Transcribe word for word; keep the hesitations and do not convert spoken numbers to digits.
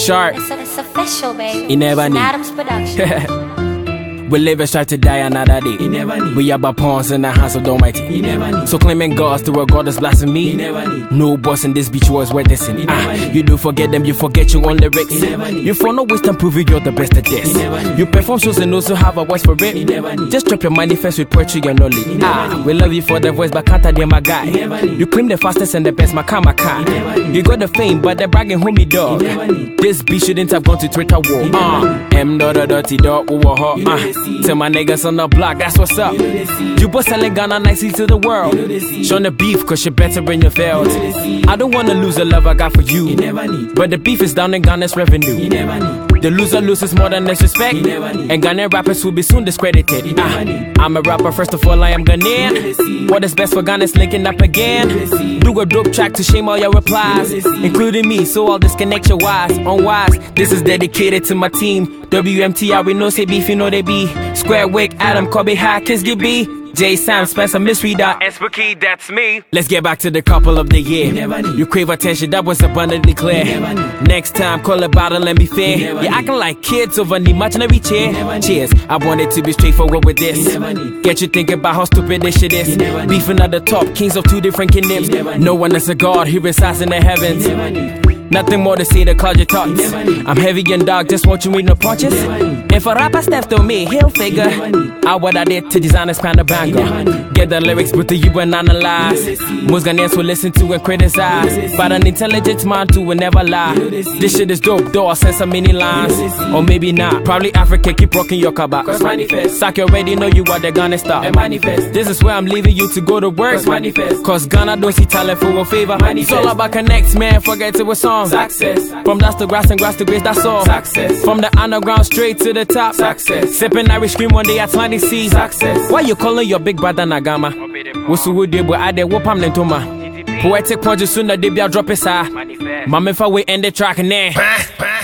Sharp. It's, it's official, baby. You never It's knew. Adams production. We live and strive to die another day. You never knew. We are but pawns in the hands of the Almighty. You never knew. So claiming God's through a God is blasphemy. You never knew. No boss in this beach was worth this. You Ah, never knew. you do forget them, you forget your own lyrics. You never knew. You for no waste time proving you're the best at this. You never knew. You perform shows and also have a voice for it. You never knew. Just drop your manifest with poetry and knowledge. never Ah, knew. we love you for the voice, but can't tell my guy. You never knew. You claim the fastest and the best, my car, my car. You never knew. You got the fame, but they're bragging homie dog. You never knew. This beat shouldn't have gone to Twitter war. You never Ah, M dot a dirty dog, who hot. You know Ah, they see. tell my niggas on the block, that's what's up. You know they see. You both selling Ghana nicely to the world. You know they see. Showing the beef, cause you're better in your field. You know they see. I don't wanna lose the love I got for you. You never knew. But the beef is down in Ghana's revenue. You never knew. The loser loses more than disrespect. You never knew. And Ghanaian rappers will be soon discredited. You never Ah, knew. I'm a rapper, first of all, I am You know they Ghanaian. see. What is best for Ghana is linking up again. You know they see. Do a dope track to shame all your replies, You know they see. including me, so I'll disconnect your wires. Unwise, this is dedicated to my team. W M T R, we know say beef, you know they be. Square Wick, Adam, Kobe, Hackers, Gibby. J Sam, Spencer, Misreader, and Spooky, that's me. Let's get back to the couple of the year. You never knew. You crave attention, that was abundantly clear. You never knew. Next time, call a battle and be fair. You never You're knew. acting like kids over the imaginary chair. You never knew. Cheers, I wanted to be straightforward with this. You never knew. Get you thinking about how stupid this shit is. You never knew. Beefing at the top, kings of two different kingdoms. You never knew. No one is a god, he resides in the heavens. You never knew. Nothing more to say to cloud your thoughts. You never knew. I'm heavy and dark, just want you read no punches. You never knew. If a rapper steps to me, he'll figure You never knew. out what I did to design this kind of You never banger. knew. Get the lyrics, put to you and analyze. You know they see. Most Ghanaians will listen to and You know criticize, they see. but an intelligent man too will never lie. You know they see. This shit is dope, though I send some many lines, You know they see. or maybe not. Probably Africa, keep rocking your kaba. Cause manifest. Sack, you already know you are the Ghana star. And manifest. This is where I'm leaving you to go to work. Cause manifest. Cause Ghana don't see talent for a favor. Manifest. It's all about connects, man. Forget it with songs. Success. From dust to grass and grass to grace, that's all. Success. From the underground straight to the top. Success. Sipping Irish cream one day at twenty C. Success. Why you calling your big brother Nagama? Wusu would they but I de whoopam lentoma. Poetic punches soon that they be a drop it, sir. Mama, if I we end the track and then.